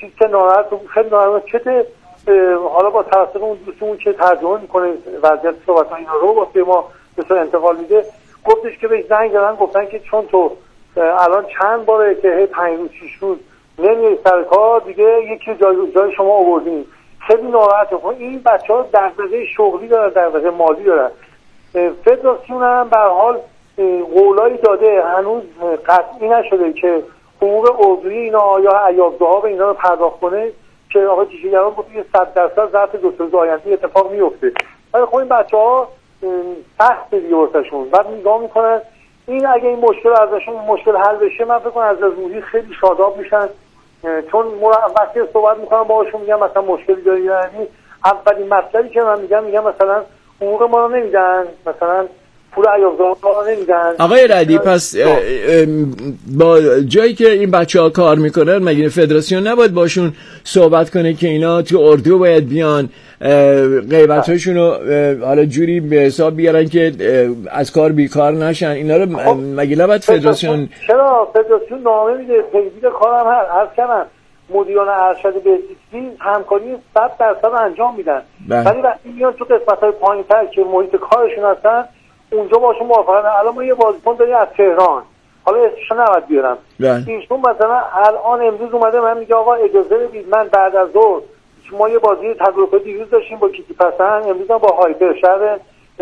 چیز که ناراحت خیلی ناراحت چه حالا با توسط اون دوستمون که ترجمه میکنه وضعیت صحبت‌ها اینا رو واسه ما به صورت انتقال میده، گفتش که بهش زنگ زدن گفتن که چون تو الان چند باره که 5 روز 6 روز نمیای سر کار دیگه یکی جای شما آوردین. خیلی ناراحته. این بچه‌ها دغدغه شغلی دارن، دغدغه مالی دارن. فدراسیون هم به هر حال قولایی داده، هنوز قطعی نشده که حقوق عضوی اینا یا ایاب‌ها به اینا رو پرداخت کنه که آقای جیشه‌گران گفت 100% ظرف 2 روز آینده اتفاق میفته. ولی خب این بچه‌ها سخت دیگه واسهشون بعد نگاه میکنن این اگه این مشکل ازشون مشکل حل بشه، من فکر کنم از روحی خیلی شاداب میشن، چون وقتی صحبت میکنم باهاشون میگم مثلا مشکلی داری، یعنی اولین مطلبی که من میگم مثلا حقوق ما رو نمیدن، مثلا پول ایاب‌زاده ما رو نمیدن. آقای رعدی پس با جایی که این بچه‌ها کار میکنن مگه فدراسیون نباید باشون صحبت کنه که اینا تو اردو باید بیان غیبتاشون رو حالا جوری به حساب بیارن که از کار بیکار نشن؟ اینا رو مگه نباید فدراسیون چرا فدراسیون نامه میده، پیگیر کارم هر کردن مدیران ارشد بهزیستی همکاری 100% انجام میدن، ولی وقتی میان تو قسمت‌های پایین‌تر که محیط کارشون هستن اونجا باشون موافقت. الان ما یه بازیکن داریم از تهران، حالا اسمشو نباید بیارم، ایشون مثلا الان امروز اومده من میگه آقا اجازه بدید من بعد از ظهر، ما یه بازی تدارکاتی دیروز داشتیم با کیتی پسند، امروز هم با هایپر شهر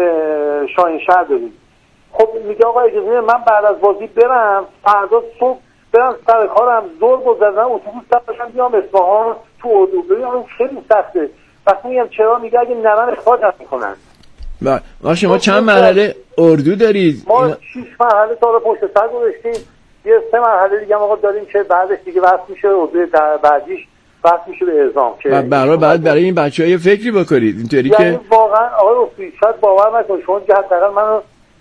شاهینشهر داریم. خب میگه آقا اجازه بدید من بعد از بازی برم فردا صبح برم سر کارم، ظهر گذروندم اتوبوس داشتم بیام اصفهان تو اردو. ببین خیلی سخته. وقتی میگم چرا، میگه اگه نرن اخراج میکنن. ما شما چند مرحله اردو دارید؟ ما 6 مرحله تا پشت سر گذاشتیم، یه 3 مرحله دیگه ما داریم که بعدش دیگه وصل میشه اردو بعدیش وصل میشه به اعزام که برای این بچه‌ها یه فکری بکنید اینطوری یعنی که واقعا آقای رفیعی شاید باور نکنید شما که حداقل منو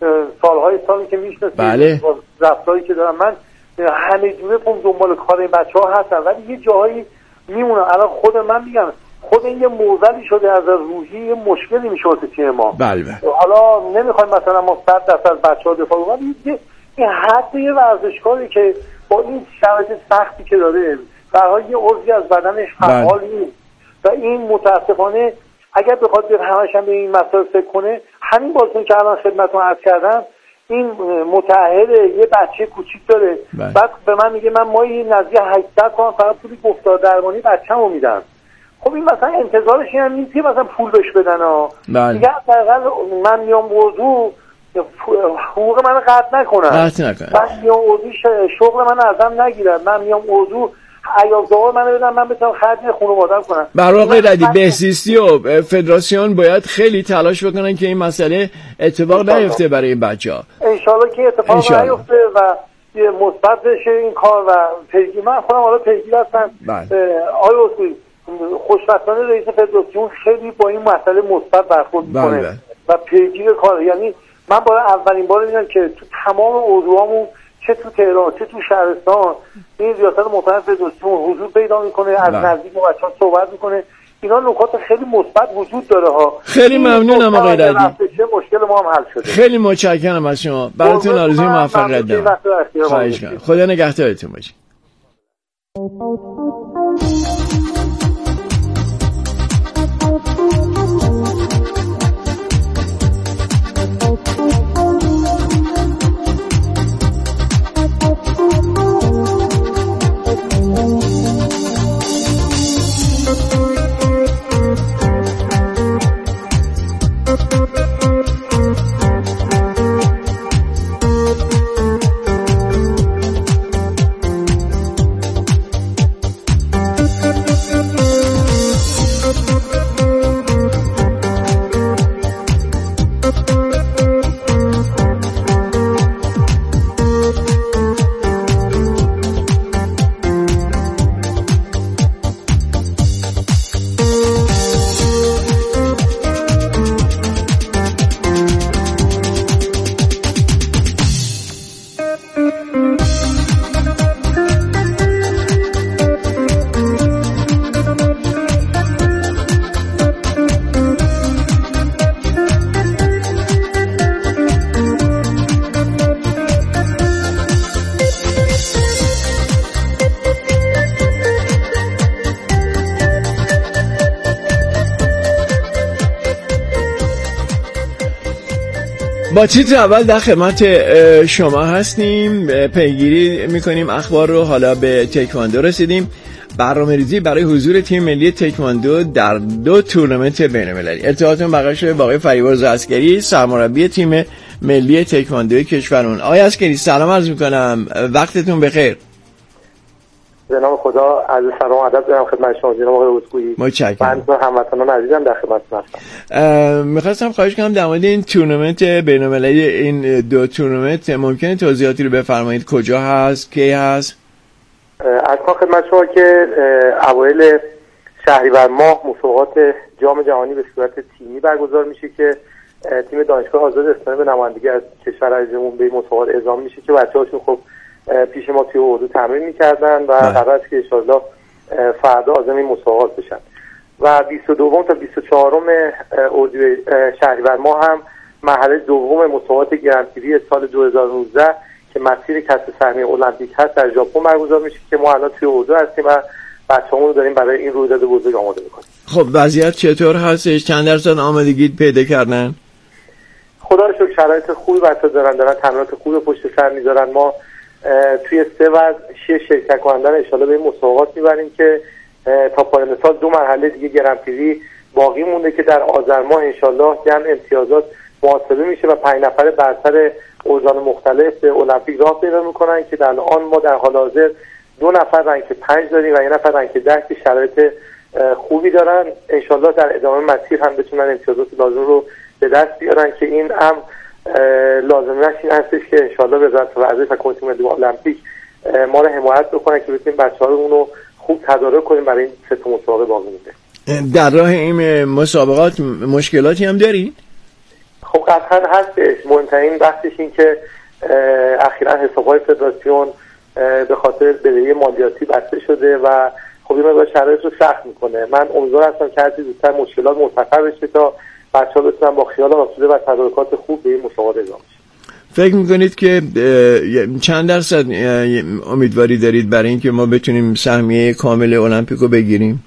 سالی که میشناسید بله. رفتاری که دارم من همه جوره دنبال کار این بچه‌ها هستن، ولی یه جایی میمونم. الان خود من میگم خود این یه موزلی شده از روحی، یه مشکلی میشه واسه تیم ما. بله. حالا نمیخوایم مثلا ما 100% از بچه‌ها دفاع کنیم، ولی این حد یه ورزشکاری که با این شرایط سختی که داره برای یه عضوی از بدنش فعال نیست و این متاسفانه اگر بخواد همش هم به این مسائل فکر کنه، همین بازیکن که الان خدمتتون عرض کردم این متأهل یه بچه کوچیک داره، بعد به من میگه من ماهی نزدیک 800 تومان فقط پول گفتار درمانی بچه‌مو میدم. خب این مثلا انتظارش این هم نیست که مثلا پول بهش بدن ها. دیگه حداقل من میام موضوع حقوق من قطع نکنم، من میام موضوع شغل من ازم نگیرن، من میام موضوع ایاب‌زاده من بدم، من بتونم خرج خانواده‌ام کنم. برای آقای رعدی بهزیستی و فدراسیون باید خیلی تلاش بکنن که این مسئله اتفاق نیفته برای این بچه‌ها. ان شاءالله که اتفاق نیفته و یه مثبت بشه این کار و پیگیر. من خودم حالا پیگیر هستم. آقای رفیعی خوشبختانه رئیس فدراسیون خیلی با این مسئله مثبت برخورد میکنه و پیگیر کار. یعنی من برای اولین بار میبینم که تو تمام عضوامون چه تو تهران چه تو شهرستان این ریاست محترم فدراسیون حضور پیدا میکنه، از نزدیک با بچه‌ها صحبت میکنه. اینا نکات خیلی مثبت وجود داره ها. خیلی ممنونم آقای رعدی. مشکل ما هم حل شده. خیلی متشکرم از شما. براتون آرزوی موفقیت دارم. خواهش می‌کنم. خدا نگهدارتون باشه. با تیتر اول در خدمت شما هستیم، پیگیری میکنیم اخبار رو. حالا به تکواندو رسیدیم. برنامه‌ریزی برای حضور تیم ملی تکواندو در 2 تورنمنت بین‌المللی. اطلاعاتون بقیه شده با آقای فریبرز عسکری، سرمربی تیم ملی تکواندوی کشورمون. آقای عسکری سلام عرض میکنم، وقتتون بخیر. به نام خدا، عرض سلام و ادب دارم خدمت شما جناب آقای عسکویی. متشکرم. من هموطنان عزیزم در خدمتتون هستم. میخواستم خواهش کنم در مورد این تورنمنت بین‌المللی، این 2 تورنمنت ممکنه توضیحاتی رو بفرمایید؟ کجا هست، کی هست؟ از خدمت شما که اوایل شهریور ماه مسابقات جام جهانی به صورت تیمی برگزار میشه که تیم دانشگاه آزاد اسلامی به نمایندگی از کشور عزیزمون به مسابقات اعزام میشه که بچه‌هاشون خب پیش ما توی اردو تمرین میکردن و قرار است که انشالله فردا عازم این مسابقات بشن و 22 تا 24 شهریور ماه هم مرحله دوم مسابقات گرندپری سال 2019 که مسیر کسب سهمیه المپیک هست در ژاپن برگزار میشه که ما الان توی اردو هستیم و بچه‌هامون رو داریم برای این رویداد بزرگ آماده میکنیم. خب وضعیت چطور هستش؟ چند درصد آمادگی پیدا کردن؟ خدا رو شکر شرایط خوبی بچه‌ها دارن تمرینات خوبی پشت سر میذارن. ما توی 3 وزن 6 شرکت کننده ان شاءالله به این مسابقات میبریم که تا پایان سال 2 مرحله دیگه گرندپری باقی مونده که در آذر ماه ان شاءالله جمع امتیازات محاسبه میشه و 5 نفر برتر اوزان مختلف به المپیک راه پیدا میکنن که در آن ما در حال حاضر 2 نفر رنک 5 داریم و 1 نفر رنک 10 که شرایط خوبی دارن. ان شاءالله در ادامه مسیر هم بتونن امتیازات لازم رو به دست بیارن که این هم لازمش این هستش که ان شاءالله وزارت ورزش و کمیته ملی المپیک ما رو حمایت بکنن که بتونیم بچه‌هامون رو خوب تدارک کنیم برای این 3 مسابقه باقی مونده. در راه این مسابقات مشکلاتی هم دارید؟ خب قطعا هستش. مهمترین بحثش این که اخیراً حساب‌های فدراسیون به خاطر بدهی مالیاتی بسته شده و خب این مقدار شرایط رو سخت میکنه. من امیدوار هستم که هرچی زودتر مشکلات مرتفع بشه تا بچه‌ها بتونن با خیال آسوده و تدارکات خوب به این مسابقات اعزام بشن. فکر میکنید که چند درصد امیدواری دارید برای اینکه ما بتونیم سهمیه کامل المپیکو بگیریم؟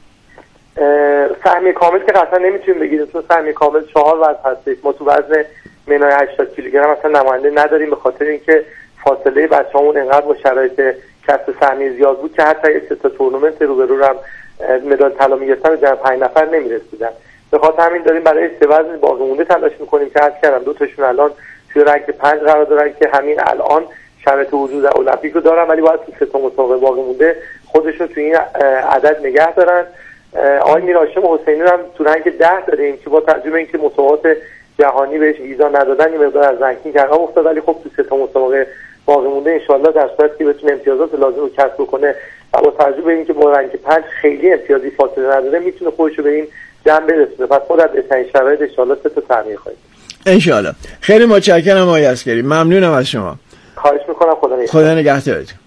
سهمیه کامل که قطعا نمیتونیم بگیریم چون سهمیه کامل 4 وزن هستش. ما تو وزن منهای 80 کیلوگرم اصلا نماینده نداریم به خاطر اینکه فاصله بچه‌هامون انقدر با شرایط کسب سهمیه زیاد بود که حتی 3 تا تورنمنت روبرو هم مدال طلا می‌گرفتن و جمع 5 نفر نمی‌رسیدن. به خاطر همین داریم برای 3 وزن باقی مونده تلاش می‌کنیم که عرض کردم 2 تاشون الان توی رنک 5 قرار دارن که همین الان شرایط حضور در المپیک رو دارن ولی باید 3 تا مسابقه باقی مونده خودشون توی این عدد نگه دارن. آقای میرهاشم حسینی هم تو رنک 10 داریم که با توجه به اینکه مسابقات جهانی بهش ویزا ندادن این مقدار از رنکینگ عقب افتاد ولی خب تو 3 تا مسابقه باقی مونده ان شاءالله در صورتی که بتونه امتیازات لازم رو کسب بکنه و با توجه به اینکه با رنک 5 خیلی امتیازی فاصله نداره میتونه خودش رو به این جمع برسونه. پس ما در بهترین شرایط ان شاءالله 3 تا سهمیه خواهیم ان شاءالله. خیلی متشکرم آقای عسکری، ممنونم از شما. خواهش میکنم. خدا نگهدارتون.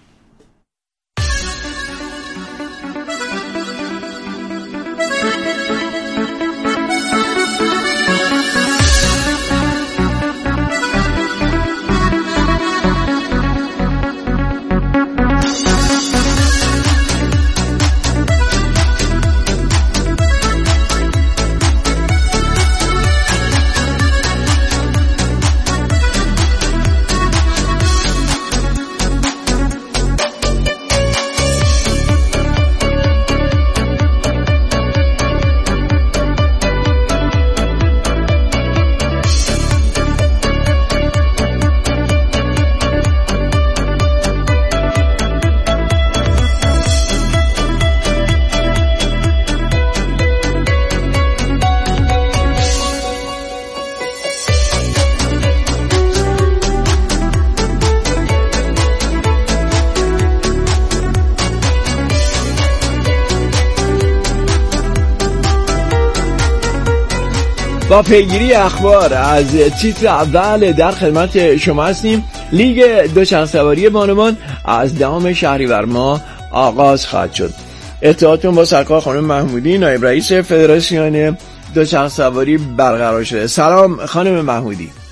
با پیگیری اخبار از تیتر اول در خدمت شما هستیم. لیگ دوچرخه سواری بانوان از 10 شهریور ماه آغاز خواهد شد. اطلاعاتون با سرکار خانم محمودی نایب رئیس فدراسیون دوچرخه سواری برقرار شده. سلام خانم محمودی.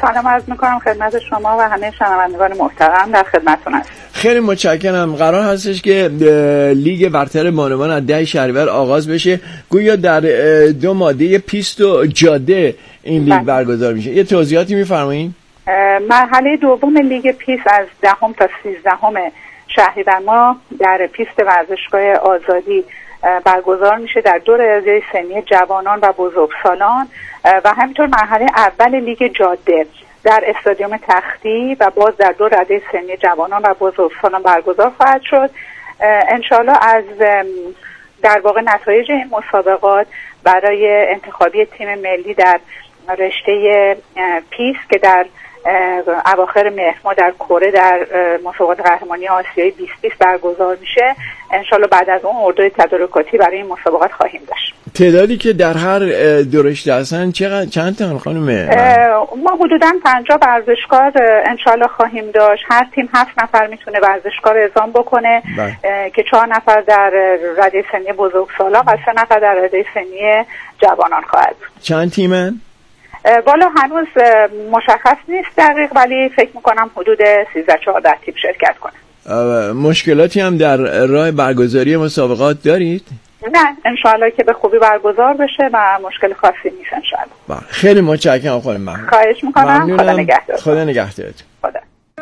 سلام عرض میکنم خدمت شما و همه شنوندگان محترم، در خدمتتون هستم. خیلی متشکرم. قرار هستش که لیگ برتر بانوان از 10 شهریور آغاز بشه. گویا در 2 ماده پیست و جاده این لیگ برگزار میشه. یه توضیحاتی میفرمایید؟ مرحله دوم لیگ پیست از 10 تا 13 شهریور ماه در پیست ورزشگاه آزادی برگزار میشه در 2 رده سنی جوانان و بزرگسالان و همینطور مرحله اول لیگ جاده در استادیوم تختی و باز در 2 رده سنی جوانان و بزرگسالان برگزار خواهد شد. انشالله از در واقع نتایج این مسابقات برای انتخابی تیم ملی در رشته پیست که در اواخر مهر ماه در کره در مسابقات قهرمانی آسیایی 2020 برگزار میشه. انشالله بعد از اون اردوی تدارکاتی برای این مسابقات خواهیم داشت. تعدادی که در هر دو رشته هستن چند تا خانم؟ ما حدوداً 50 ورزشکار انشالله خواهیم داشت. هر تیم 7 نفر میتونه ورزشکار اعزام بکنه که 4 نفر در رده سنی بزرگسالان و 3 نفر در رده سنی جوانان خواهد. چند تیمن؟ والا هنوز مشخص نیست دقیق، ولی فکر میکنم حدود 13-14 تیم شرکت کنه. مشکلاتی هم در راه برگزاری مسابقات دارید؟ نه، انشاءالله که به خوبی برگزار بشه و مشکل خاصی نیست انشاءالله. خیلی متشکرم خانم محمود. خواهش میکنم. خدا نگهدار. خدا نگهدارت. خدا.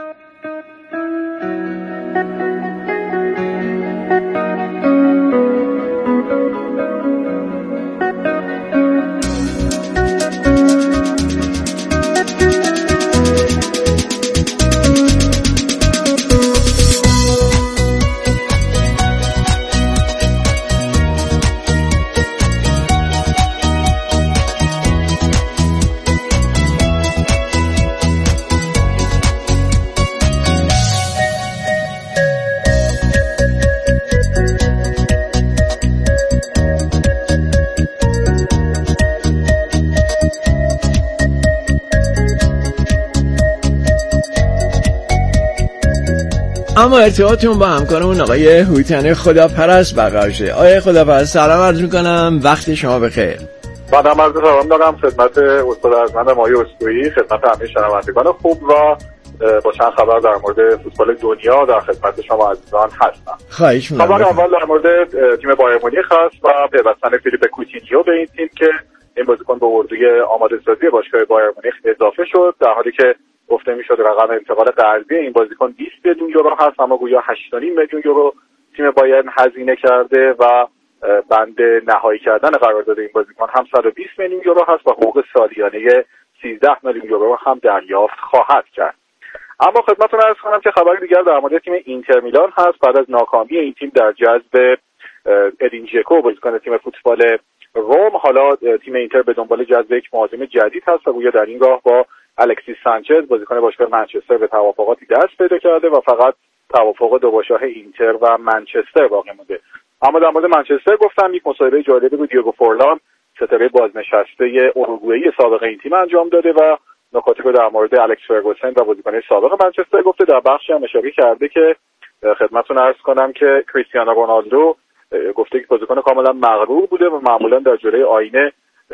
اما ارتباطمون با همکارمون آقای هوتن خداپرست برقرار شده. آقای خداپرست سلام عرض میکنم، وقت شما بخیر. من هم عرض سلام دارم خدمت استاد ارجمند مایه اسکوئی، خدمت همه شنوندگان خوب و با چند خبر در مورد فوتبال دنیا در خدمت شما عزیزان هستم. خواهش می‌کنم. خبر اول در مورد تیم بایر مونیخ هست و پیوستن فیلیپ کوتینیو به این تیم که این بازیکن به اردوی آماده سازی باشگاه بایر مونیخ اضافه شد، در حالی که گفته میشد رقم انتقال قرضی این بازیکن 20 میلیون یورو هست، اما گویا 8.5 میلیون یورو تیم بایرن هزینه کرده و بند نهایی کردن قرارداد این بازیکن هم 120 میلیون یورو هست و حقوق سالیانه 13 میلیون یورو هم دریافت خواهد کرد. اما خدمتتون عرض کنم که خبر دیگر در مورد تیم اینتر میلان هست. بعد از ناکامی این تیم در جذب ادین ژکو بازیکن تیم فوتبال روم، حالا تیم اینتر به دنبال جذب یک مهاجم جدید هست و گویا در این راه با الکسیس سانچز بازیکن باشگاه منچستر به توافقاتی دست پیدا کرده و فقط توافق دو باشگاه اینتر و منچستر باقی مونده. اما در مورد منچستر گفتم یک مصاحبه جالبی بود دیگو فورلان ستاره بازنشسته اروگوئه‌ای سابق این تیم انجام داده و نکاتی رو در مورد الکس فرگوسن و بازیکن سابق منچستر گفته. در بخشی هم اشاره کرده که خدمتتون عرض کنم که کریستیانو رونالدو گفته که بازیکن کاملا مغرور بوده و معمولا در جلوی آینه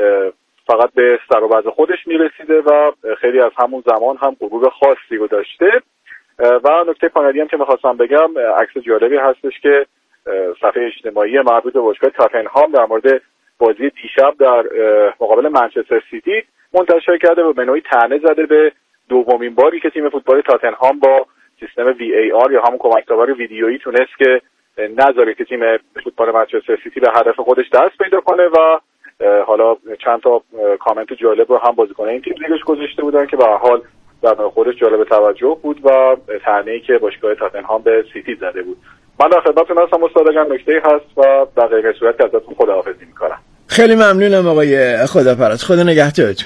فقط به سر و وضع خودش میرسیده و خیلی از همون زمان هم غرور خاصی رو داشته. و نکته کانادی هم که میخواستم بگم، عکس جالبی هستش که صفحه اجتماعی مربوط به باشگاه تاتنهام در مورد بازی دیشب در مقابل منچستر سیتی منتشر کرده و به نوعی طعنه زده به دومین باری که تیم فوتبال تاتنهام با سیستم VAR یا همون کمک‌داور ویدیویی تونست که نذاره که تیم فوتبال منچستر سیتی به هدف خودش دست پیدا کنه و حالا چند تا کامنت جالب رو هم بازیکنان این تیم زیرش گذاشته بودن که به هر حال در خودش جالب توجه بود و طعنه‌ای که باشگاه تاتنهام به سیتی زده بود. من در خدمتتون هستم استاد، اگر نکته‌ای هست و در غیر صورت ازتون خداحافظی می‌کنم. خیلی ممنونم آقای خداپرست. خدا نگهدارتون.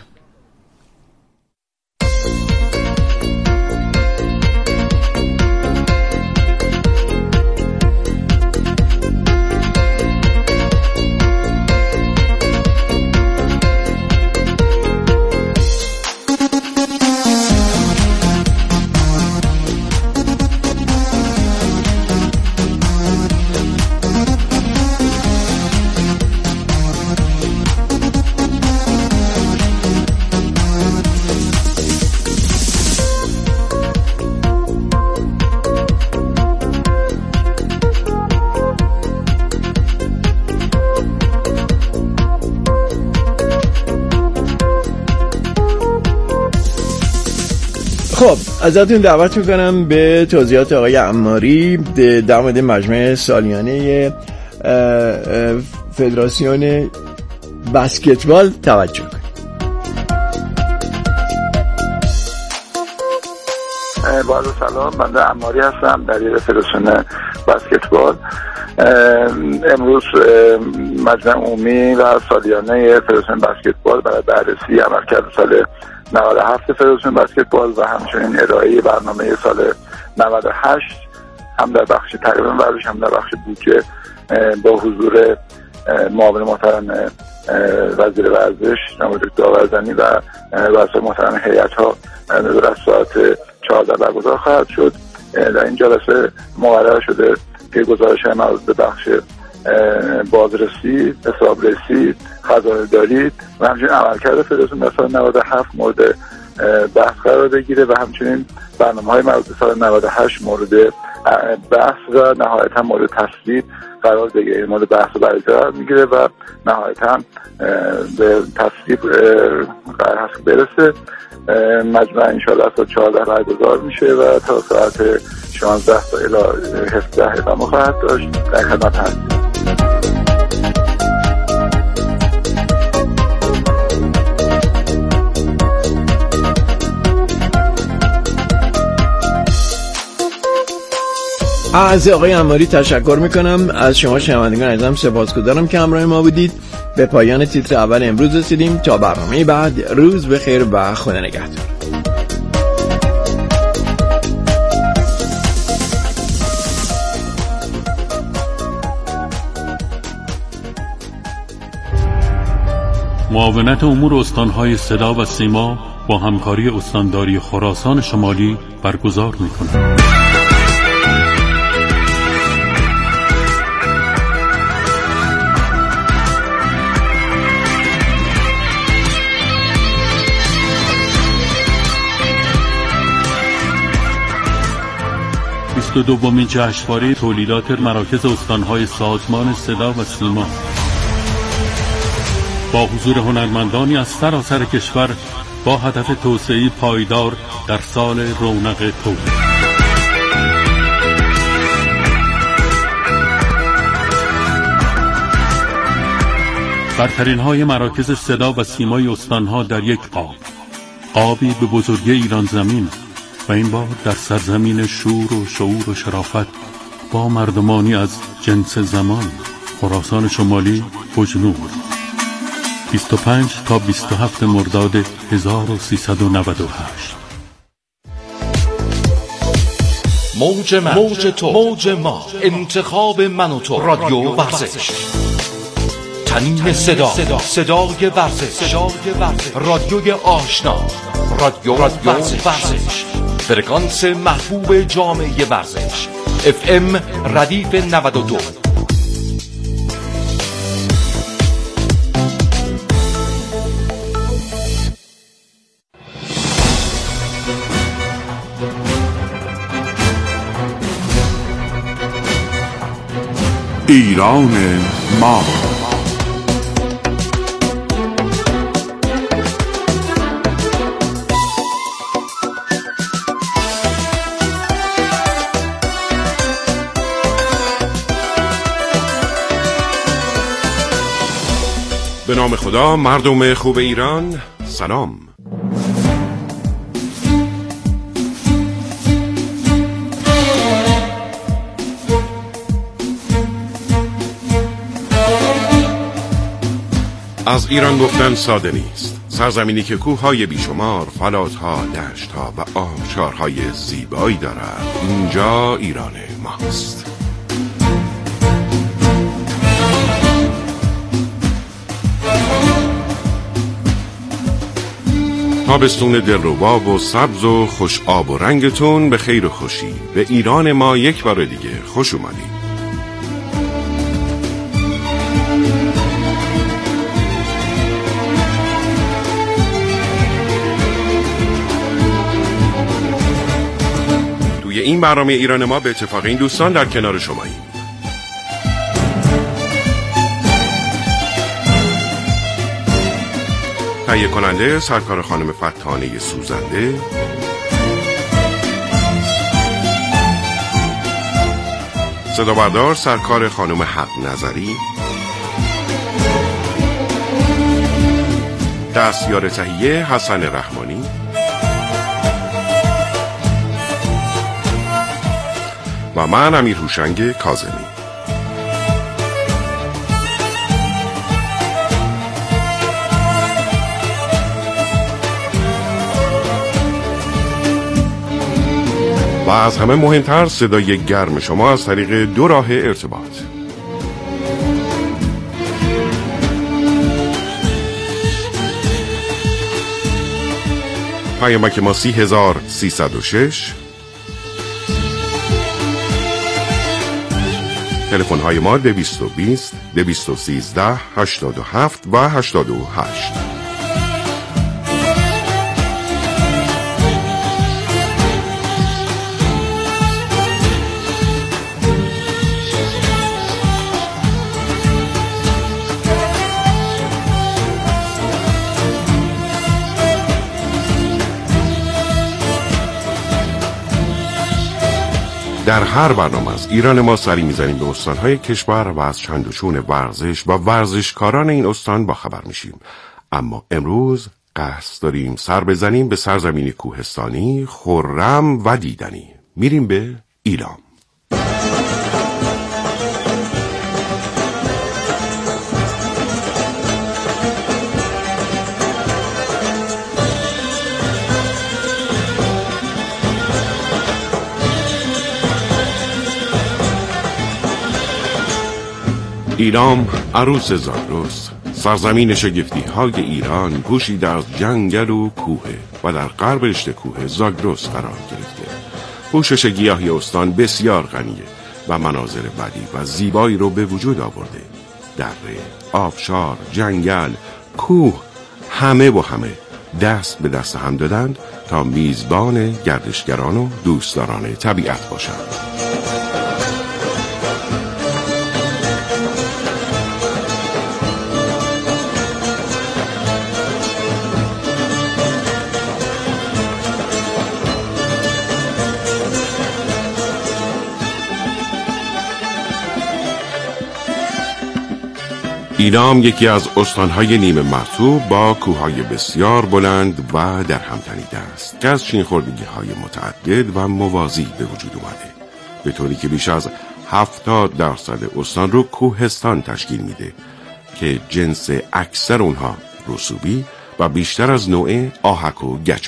خب ازتون دعوت میکنم به توضیحات آقای عماری در مورد مجمع سالیانه فدراسیون بسکتبال توجه کنید. با عرض سلام، بنده عماری هستم، دبیر فدراسیون بسکتبال. امروز مجمع عمومی و سالیانه فدراسیون بسکتبال برای بررسی عملکرد سال 97 فدراسیون بسکتبال و همچنین ارائه برنامه سال 98 هم در بخش تقریبا ورزش هم در بخش بودجه با حضور معاون محترم وزیر ورزش جناب دکتر داورزنی و رؤسای محترم هیئت‌ها در ساعت 14 برگزار خواهد شد. در این جلسه مقرر شده که گزارش‌های مربوط به بخش بازرسی، حسابرسی، خزانه‌داری و همچنین عملکرد فدراسیون در سال 97 مورد بحث قرار بگیره و همچنین برنامه‌های مربوط به سال 98 مورد بحث و نهایتاً مورد تصویب قرار بگیره. مورد بحث و بررسی قرار میگیره و نهایتاً به تصویب قرار هست برسه. مجمع انشاءالله ساعت 14 برگزار میشه و تا ساعت 16 تا الی 17 ادامه خواهد داشت. در خدمت هستیم. از آقای عماری تشکر میکنم. از شما شنوندگان عزیزم سپاسگزارم که همراه ما بودید. به پایان تیتر اول امروز رسیدیم. تا برنامه بعد، روز بخیر و خدا نگهدار. معاونت امور استانهای صدا و سیما با همکاری استانداری خراسان شمالی برگزار می‌کند. دومین جشنواره تولیدات مراکز استانهای سازمان صدا و سیما با حضور هنرمندانی از سراسر کشور با هدف توسعه پایدار در سال رونق تولید. برترین های مراکز صدا و سیمای استانها در یک قابی به بزرگی ایران زمین و این بار در سرزمین شور و شعور و شرافت با مردمانی از جنس زمان خراسان شمالی بجنور 25 تا 27 مرداد 1398. موج من، موج تو، موج ما، انتخاب من و تو، رادیو ورزش، تنین صدا، صدای ورزش، رادیوی آشنا، رادیو ورزش، فرکانس محبوب جامعه ورزش، FM ردیف 92. ایران ما. به نام خدا، مردم خوب ایران، سلام. از ایران گفتن ساده نیست. سرزمینی که کوههای بیشمار، فلاتها، دشتها و آبشارهای زیبایی دارد. اینجا ایران ماست. تابستون دلربا و سبز و خوش آب و رنگتون به خیر و خوشی. به ایران ما یک بار دیگه خوش اومدید. توی این برنامه ایران ما به اتفاق این دوستان در کنار شماییم. تهیه کننده سرکار خانم فتانه سوزنده، صدا بردار سرکار خانم حق نظری، دستیار تهیه حسن رحمانی و من امیر هوشنگ کاظمی. و از همه مهمتر صدای گرم شما از طریق 2 راه ارتباط. پیامک ما 30306، تلفن های ما 220 213 87 و 88. در هر برنامه از ایران ما سری میزنیم به استانهای کشور و از چند و چون ورزش و ورزشکاران این استان با خبر میشیم. اما امروز قصد داریم سر بزنیم به سرزمین کوهستانی، خرم و دیدنی. میریم به ایلام. ایلام عروس زاگرس، سرزمین شگفتی های ایران، پوشیده از جنگل و کوه و در غرب رشته کوه زاگرس قرار گرفته. پوشش گیاهی استان بسیار غنیه و مناظر بدی و زیبایی رو به وجود آورده. دره، آبشار، جنگل، کوه، همه و همه دست به دست هم دادند تا میزبان گردشگران و دوستداران طبیعت باشند. ایلام یکی از استانهای نیمه مرطوب با کوههای بسیار بلند و در هم تنیده است که از چین‌خوردگی‌های متعدد و موازی به وجود اومده، به طوری که بیش از 70% استان رو کوهستان تشکیل میده که جنس اکثر اونها رسوبی و بیشتر از نوع آهک و گچه.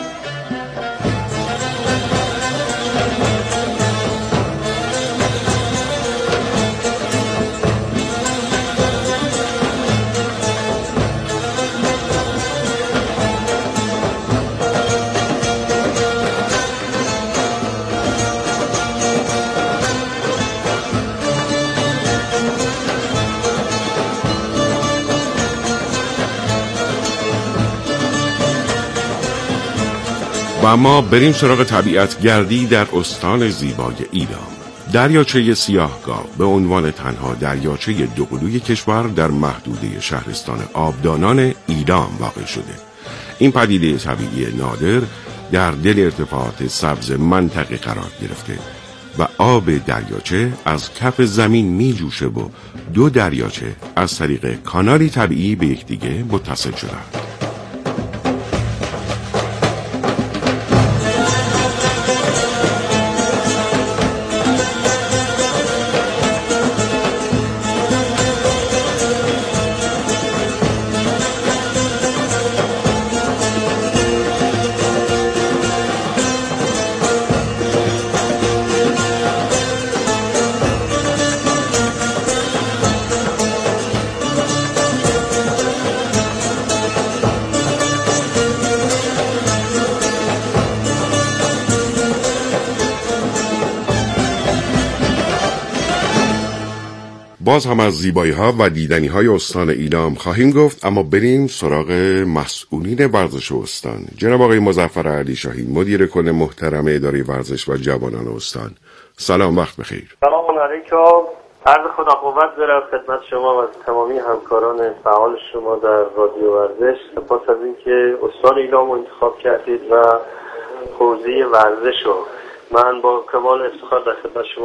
و ما بریم سراغ طبیعت گردی در استان زیبای ایلام. دریاچه سیاهگاو به عنوان تنها دریاچه دوقلوی کشور در محدوده شهرستان آبدانان ایلام واقع شده. این پدیده طبیعی نادر در دل ارتفاعات سبز منطقه قرار گرفته و آب دریاچه از کف زمین می جوشه و 2 دریاچه از طریق کانالی طبیعی به یکدیگه متصل شدند. باز هم از زیبایی ها و دیدنی های استان ایلام خواهیم گفت، اما بریم سراغ مسئولین ورزش استان. جناب آقای مظفر علی شاهی، مدیر کل محترم اداره ورزش و جوانان استان، سلام، وقت بخیر. سلام علیکم، عرض خدا قوت دارم خدمت شما و تمامی همکاران فعال شما در رادیو ورزش. سپاس از اینکه استان ایلام رو انتخاب کردید و حوزه ورزش رو. من با کمال افتخار در خدمت شما.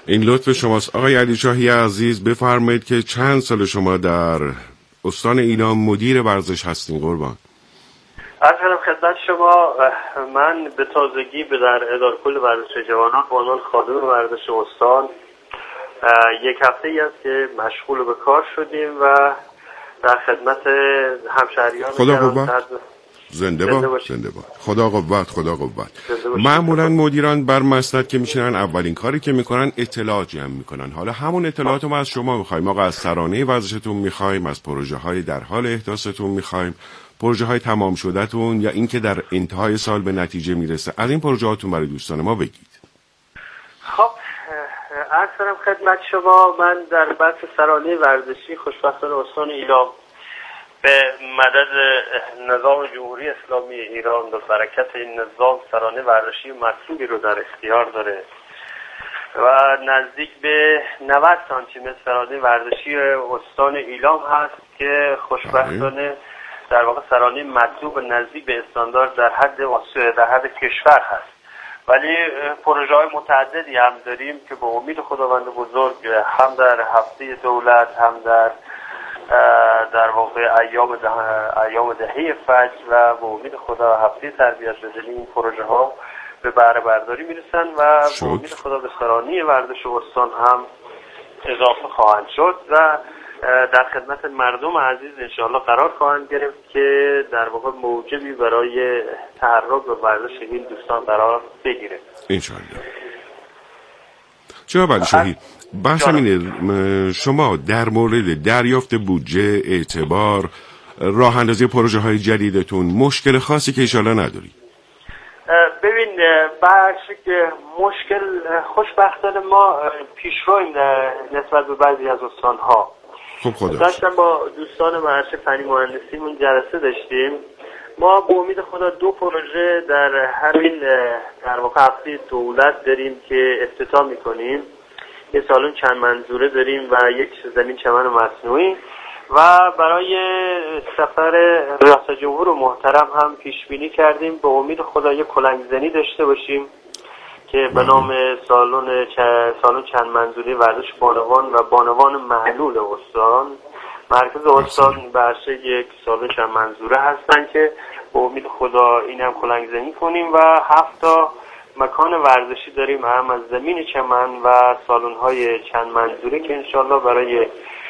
این لطف شماست. آقای علی شاهی عزیز بفرمایید که چند سال شما در استان ایلام مدیر ورزش هستین قربان؟ عرض کنم خدمت شما، من به تازگی در اداره کل ورزش جوانان به عنوان خادم ورزش استان یک هفته ای است که مشغول به کار شدیم و در خدمت همشهریان خدا قوت. زنده باد. خدا قوت. معمولا مدیران بر مسند که میشنن اولین کاری که میکنن اطلاعات جمع میکنن. حالا همون اطلاعات رو ما از شما میخوایم. آقا از سرانه ورزشتون میخوایم، از پروژه های در حال احداثتون میخوایم، پروژه های تمام شدهتون یا اینکه در انتهای سال به نتیجه میرسه. از این پروژه هاتون برای دوستان ما بگید. خب عرض کنم خدمت شما، من در بحث سرانه ورزشی خوشبختانه استان ایلام به مدد نظام جمهوری اسلامی ایران و برکت این نظام سرانه ورزشی مطلوبی رو در اختیار داره و نزدیک به 90 سانتی متر سرانه ورزشی استان ایلام هست که خوشبختانه در واقع سرانه مطلوب نزدیک به استاندارد در حد کشور هست. ولی پروژه های متعددی هم داریم که به امید خداوند بزرگ هم در هفته دولت، هم در واقع ایام دهه فجر و به امید خدا هفته تربیت بدنی این پروژه ها به بهره برداری میرسن و به امید خدا به سرانه ورزش استان هم اضافه خواهند شد و در خدمت مردم عزیز انشاءالله قرار خواهند گرفت که در واقع موجبی برای تحرک و ورزش این دوستان قرار بگیره انشاءالله. جناب علی شاهی، بحثم اینه شما در مورد دریافت بودجه، اعتبار، راه اندازی پروژه های جدیدتون مشکل خاصی که انشاءالله نداری؟ ببین که مشکل خوشبختانه ما پیشرویم نسبت به بعضی از استانها. خب خدا داشتم با دوستان معهد فنی مهندسیمون جلسه داشتیم. ما به امید خدا 2 پروژه در همین در واقع هفته دولت داریم که افتتاح میکنیم. یه سالن چند منظوره داریم و یک زمین چمن مصنوعی و برای سفر ریاست جمهور محترم هم پیش بینی کردیم به امید خدا یک کلنگزنی داشته باشیم که به نام سالن چند منظوره ورزش بانوان و بانوان محلول استان. مرکز استان برشه یک سالن چند منظوره هستن که به امید خدا این هم کلنگزنی کنیم و 7 تا مکان ورزشی داریم، هم از زمین چمن و سالن‌های چند منظوره که انشالله برای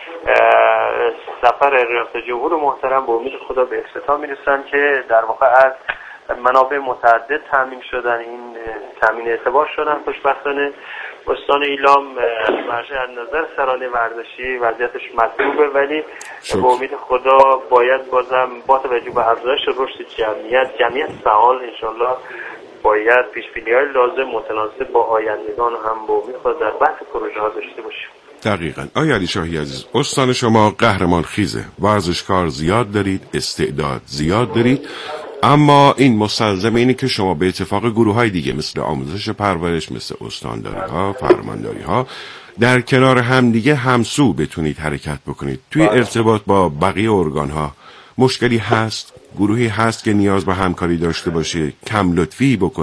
سفر ریاست جمهور محترم به امید خدا به افتتاح میرسن که در واقع از منابع متعدد تامین شدن، این تامین اعتبار شدن. خوشبختانه استان ایلام از نظر سرانه ورزشی وضعیتش مطلوبه، ولی به امید خدا باید بازم با توجه به افزایش رشد جمعیت فعال انشالله باید پیش‌بینی‌های لازم متناسب با آیندگان هم به امید خدا در بحث پروژه ها داشته باشیم. دقیقاً. آقای علی شاهی عزیز، استان شما قهرمان خیزه، ورزشکار زیاد دارید، استعداد زیاد دارید، اما این مستلزم اینه که شما به اتفاق گروه‌های دیگه مثل آموزش پرورش، مثل استانداری‌ها، فرمانداری‌ها در کنار هم دیگه همسو بتونید حرکت بکنید. توی ارتباط با بقیه ارگان‌ها مشکلی هست؟ گروهی هست که نیاز به همکاری داشته باشه؟ کم لطفی بکنه؟